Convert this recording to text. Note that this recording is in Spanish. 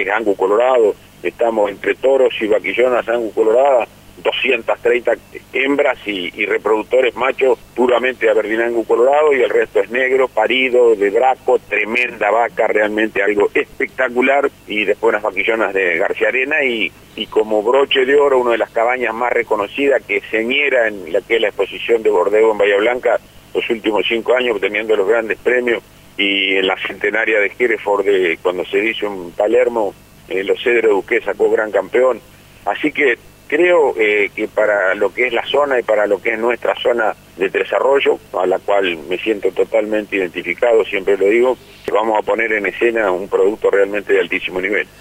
que es Angus colorado, estamos entre toros y vaquillonas Angus colorada, 230 hembras y reproductores machos puramente de Aberdeen Angus colorado, y el resto es negro, parido, de braco, tremenda vaca, realmente algo espectacular, y después unas vaquillonas de García Arena, y como broche de oro, una de las cabañas más reconocidas que señera en la que es la exposición de Bordeaux en Bahía Blanca los últimos 5 años, obteniendo los grandes premios, y en la centenaria de Hereford, cuando se hizo en Palermo, los Cedros de Duque sacó gran campeón. Así que creo que para lo que es la zona y para lo que es nuestra zona de Tres Arroyos, a la cual me siento totalmente identificado, siempre lo digo, vamos a poner en escena un producto realmente de altísimo nivel.